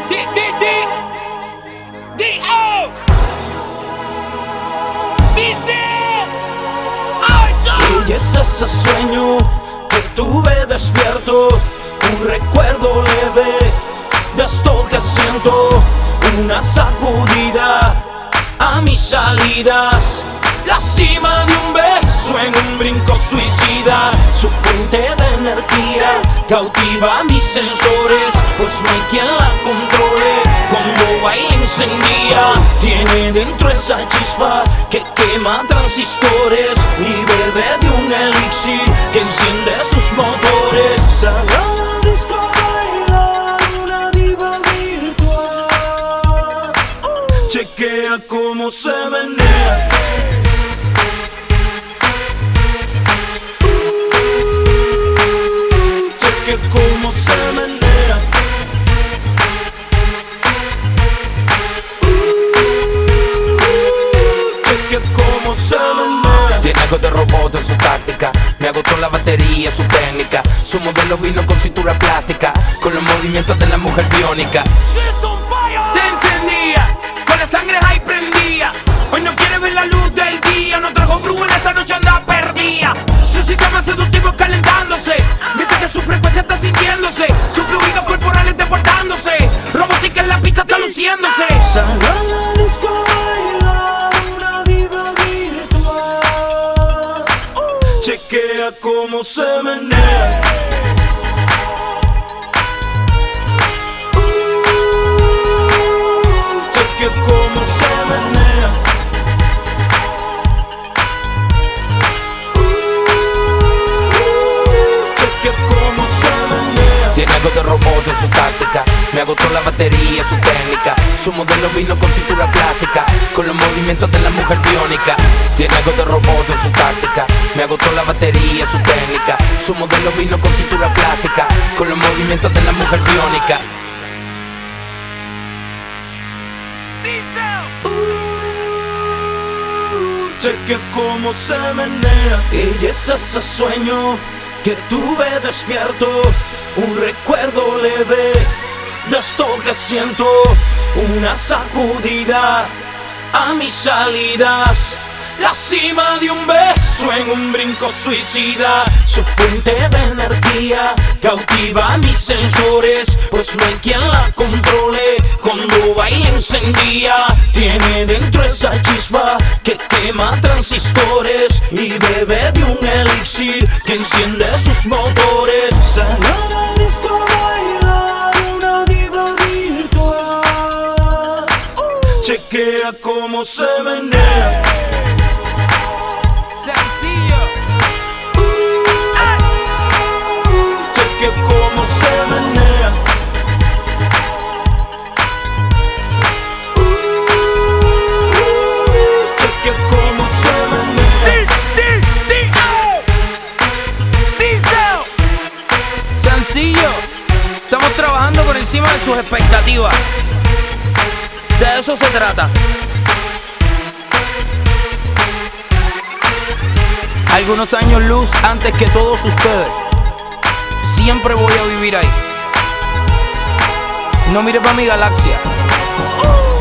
D-O Dice ay, no. Y es ese sueño que tuve despierto, un recuerdo leve de esto que siento, una sacudida a mis salidas, la cima de un beso en un brinco suicida, su fuente de energía cautiva mis sensores, pues no hay quien la controle, cuando baila encendida, tiene dentro esa chispa que quema transistores y bebe de un elixir que enciende sus motores. Sale a la disco a bailar una diva virtual, chequea cómo se menea. Cómo se menea. Cheque cómo se menea. Tiene algo de robot en su táctica, me agotó la batería, su técnica. Su modelo vino con cintura plástica, con los movimientos de la mujer biónica. Te encendía, con la sangre ahí prendía. Hoy no quiere ver la luz del día, no trajo brujo en esta noche anda perdida. Su sistema seductivo calentándose, mientras que su frecuencia está sintiéndose, sus fluidos corporales deportándose, robótica en la pista está luciéndose. Sale a la disco a bailar una diva virtual, chequea cómo se menea. Chequea cómo se menea. Tiene algo de robot en su táctica, me agotó la batería, su técnica. Su modelo vino con cintura plástica, con los movimientos de la mujer biónica. Tiene algo de robot en su táctica, me agotó la batería, su técnica. Su modelo vino con cintura plástica, con los movimientos de la mujer biónica. Cheque cómo se menea. Y es ese sueño que tuve despierto, un recuerdo leve de esto que siento, una sacudida a mis salidas, la cima de un beso en un brinco suicida, su fuente de energía cautiva mis sensores, pues no hay quien la controle, cuando baila encendida, tiene dentro esa chispa que quema transistores y bebe de un elixir que enciende sus motores. Sale a la disco a bailar una diva virtual, chequea cómo se menea. Sencillo. Cheque cómo se menea. Cheque cómo se menea. Sencillo. Estamos trabajando por encima de sus expectativas. De eso se trata. Algunos años luz antes que todos ustedes. Siempre voy a vivir ahí. No mires pa' mi galaxia.